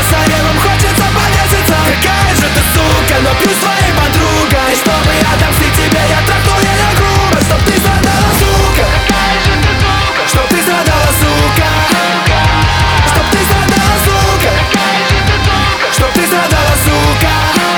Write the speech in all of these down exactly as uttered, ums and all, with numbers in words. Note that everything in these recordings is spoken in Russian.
кесаревым хочется повеситься. Какая же ты сука, но пью своей подругой. Чтобы отомстить тебе, я трахнул ее грубо. Чтоб ты страдала, сука. Какая же ты сука. Чтоб ты страдала, сука. Чтоб ты страдала, сука. Какая же ты сука. Чтоб ты страдала, сука.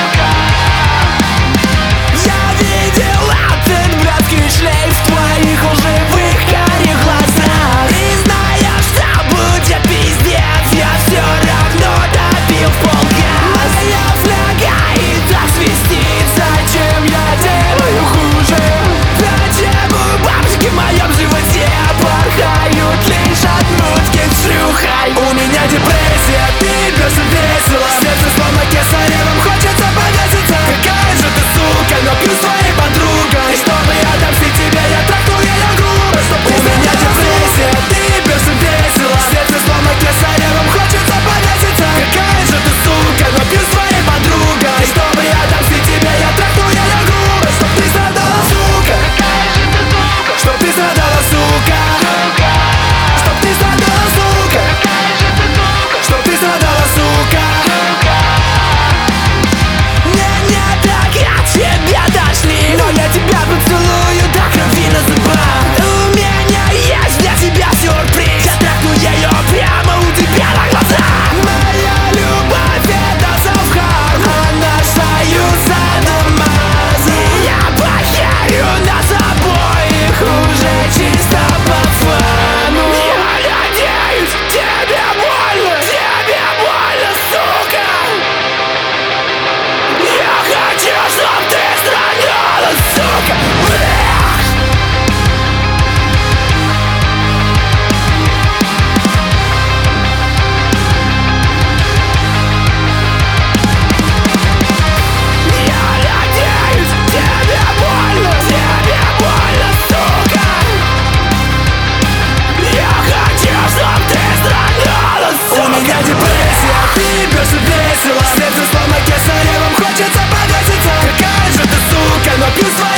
Я видел этот братский шлейф в твоих лживых карих глазах. И зная, что будет пиздец, я все равно добил в полгаз. Моя фляга и так свистит, зачем я делаю хуже? Почему бабочки в моем животе порхают лишь от нутки с шлюхой? У меня депрессия, ты бьешь весело. Сердце словно кесаревым хочется повеситься. Какая же ты сука, но пью своей подругой. Чтобы отомстить тебе, я трахнул ее грубо. Чтоб у меня депрессия, ты бьешь весело. Сердце словно кесаревым хочется повеситься. Какая же ты сука, но пью своей подругой. Чтобы отомстить тебе, я трахнул ее грубо. Чтоб ты страдала, сука. Какая же ты сука. Чтоб ты страдала, сука. Чтоб ты страдала, сука. Какая же ты сука. Чтоб ты страдала, сука. Не-не, так я тебя дошли, но я тебя поцелую до крови на зубах. У меня есть для тебя сюрприз. Я трахну ее прямо у тебя на глазах. Моя любовь это self-harm, она союз намаз. И я похерю нас обоих уже чисто по фану. Я надеюсь, тебе больно, тебе больно, сука. Я хочу, чтоб ты страдала, сука. Я надеюсь, тебе больно, тебе больно, сука. Я хочу, чтоб ты страдала, сука. У меня депрессия, ты бьешь весело. Сердце словно кесаревым хочется повеситься. Какая же ты сука, но пью своей